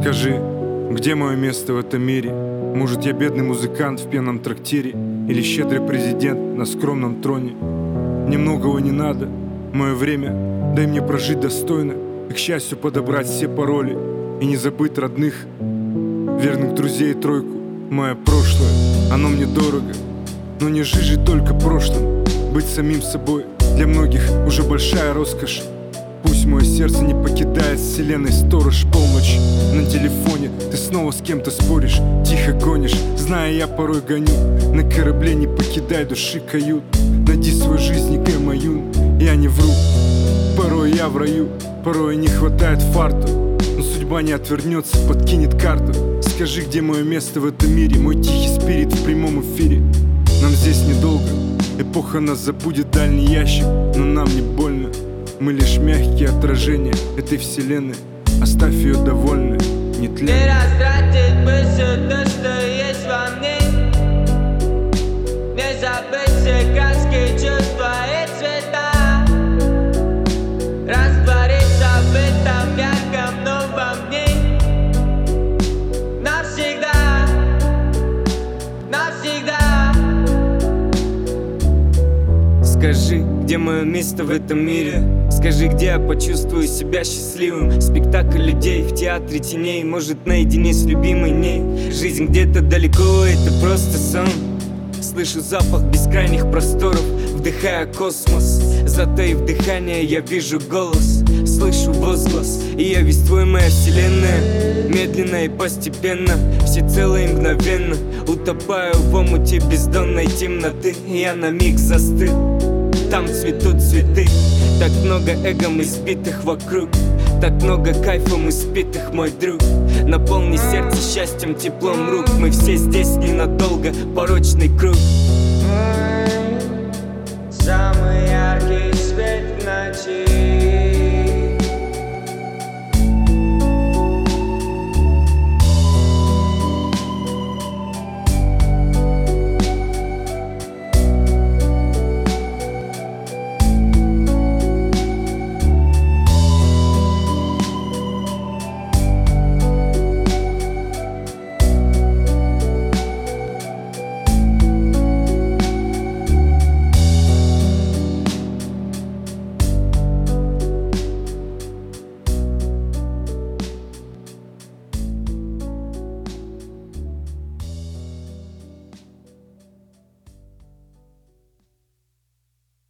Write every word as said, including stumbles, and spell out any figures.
Скажи, где мое место в этом мире? Может, я бедный музыкант в пьяном трактире, или щедрый президент на скромном троне? Мне многого не надо, мое время, дай мне прожить достойно, и, к счастью, подобрать все пароли, и не забыть родных, верных друзей и тройку. Мое прошлое, оно мне дорого, но не жить же только прошлым. Быть самим собой для многих уже большая роскошь. Пусть мое сердце не покидает вселенной сторож. Полночь на телефоне, ты снова с кем-то споришь, тихо гонишь, зная, я порой гоню. На корабле не покидай души кают. Найди свою жизнь, не гамаю, я не вру. Порой я в раю, порой не хватает фарту, но судьба не отвернется, подкинет карту. Скажи, где мое место в этом мире, мой тихий спирит в прямом эфире. Нам здесь недолго, эпоха нас забудет, дальний ящик, но нам не больно. Мы лишь мягкие отражения этой вселенной. Оставь ее довольной, не тлен. Не растратить мысль то, что есть во мне. Не забыть все краски, чувства и цвета. Раствориться в этом ярком новом дне. Навсегда, навсегда. Скажи, где мое место в этом мире? Скажи, где я почувствую себя счастливым? Спектакль людей в театре теней, может, наедине с любимой ней. Жизнь где-то далеко, это просто сон. Слышу запах бескрайних просторов, вдыхая космос. Затаив дыхание, я вижу голос, слышу возглас, и я весь твой, моя вселенная. Медленно и постепенно, всецело и мгновенно утопаю в омуте бездонной темноты. Я на миг застыл, там цветут цветы. Так много эгом избитых вокруг, так много кайфом испитых, мой друг. Наполни сердце счастьем, теплом рук. Мы все здесь ненадолго, порочный круг. Самый яркий свет в ночи.